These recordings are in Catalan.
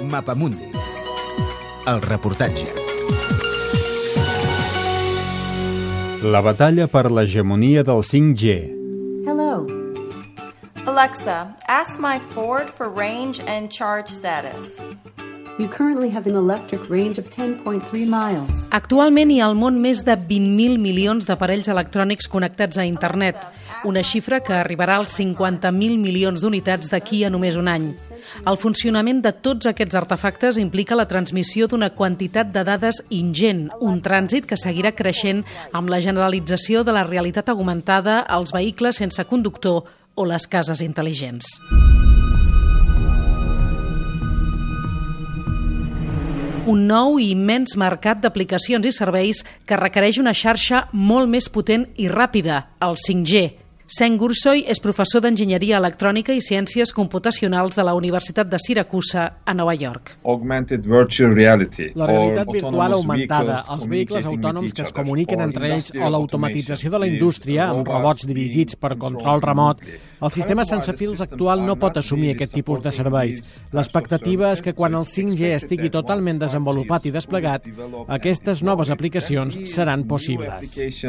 Mapamundi. El reportatge. La batalla per l'hegemonia del 5G. Hello. Alexa, ask my Ford for range and charge status. You currently have an electric range of 10.3 miles. Actualment hi ha al món més de 20.000 milions d'aparells electrònics connectats a internet, una xifra que arribarà als 50.000 milions d'unitats d'aquí a només un any. El funcionament de tots aquests artefactes implica la transmissió d'una quantitat de dades ingent, un trànsit que seguirà creixent amb la generalització de la realitat augmentada, els vehicles sense conductor o les cases intel·ligents. Un nou i immens mercat d'aplicacions i serveis que requereix una xarxa molt més potent i ràpida, el 5G. Sen Gursoy és professor d'Enginyeria Electrònica i Ciències Computacionals de la Universitat de Siracusa, a Nova York. La realitat virtual augmentada, els vehicles autònoms que es comuniquen entre ells o l'automatització de la indústria amb robots dirigits per control remot, el sistema sense fils actual no pot assumir aquest tipus de serveis. L'expectativa és que quan el 5G estigui totalment desenvolupat i desplegat, aquestes noves aplicacions seran possibles.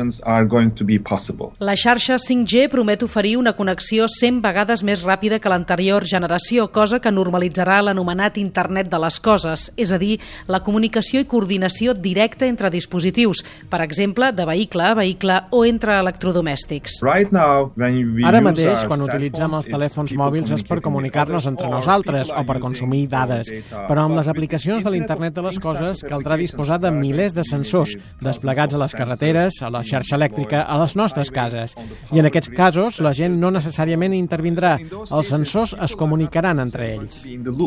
La xarxa 5G promet oferir una connexió 100 vegades més ràpida que l'anterior generació, cosa que normalitzarà l'anomenat Internet de les coses, és a dir, la comunicació i coordinació directa entre dispositius, per exemple, de vehicle a vehicle o entre electrodomèstics. Ara mateix, quan utilitzem els telèfons mòbils és per comunicar-nos entre nosaltres o per consumir dades, però amb les aplicacions de l'Internet de les coses caldrà disposar de milers de sensors desplegats a les carreteres, a la xarxa elèctrica, a les nostres cases. I en aquests casos, la gent no necessàriament intervindrà. Els sensors es comunicaran entre ells.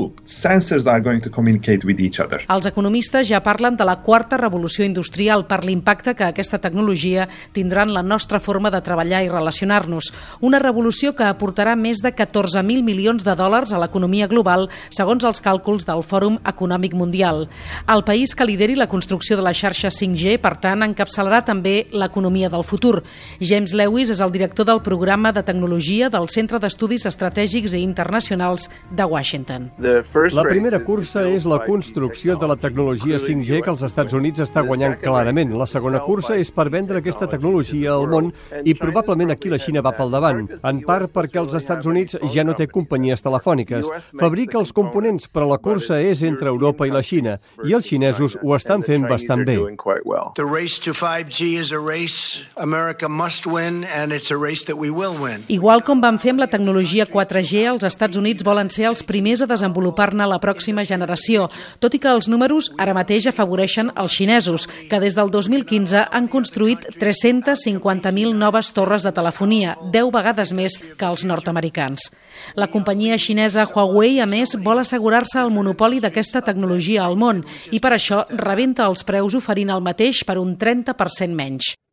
Els economistes ja parlen de la quarta revolució industrial per l'impacte que aquesta tecnologia tindrà en la nostra forma de treballar i relacionar-nos. Una revolució que aportarà més de 14.000 milions de dòlars a l'economia global, segons els càlculs del Fòrum Econòmic Mundial. El país que lideri la construcció de la xarxa 5G, per tant, encapçalarà també l'economia del futur. James Lewis és el director del programa de tecnologia del Centre d'Estudis Estratègics i Internacionals de Washington. La primera cursa és la construcció de la tecnologia 5G que els Estats Units està guanyant clarament. La segona cursa és per vendre aquesta tecnologia al món i probablement aquí la Xina va pel davant, en part perquè els Estats Units ja no té companyies telefòniques. Fabrica els components, però la cursa és entre Europa i la Xina, i els xinesos ho estan fent bastant bé. The race to 5G is a race America must win, and it's a race that we will win. Igual com van fer amb la tecnologia 4G, els Estats Units volen ser els primers a desenvolupar-ne la pròxima generació, tot i que els números ara mateix afavoreixen els xinesos, que des del 2015 han construït 350.000 noves torres de telefonia, 10 vegades més que els nord-americans. La companyia xinesa Huawei, a més, vol assegurar-se el monopoli d'aquesta tecnologia al món i per això rebenta els preus oferint el mateix per un 30% menys.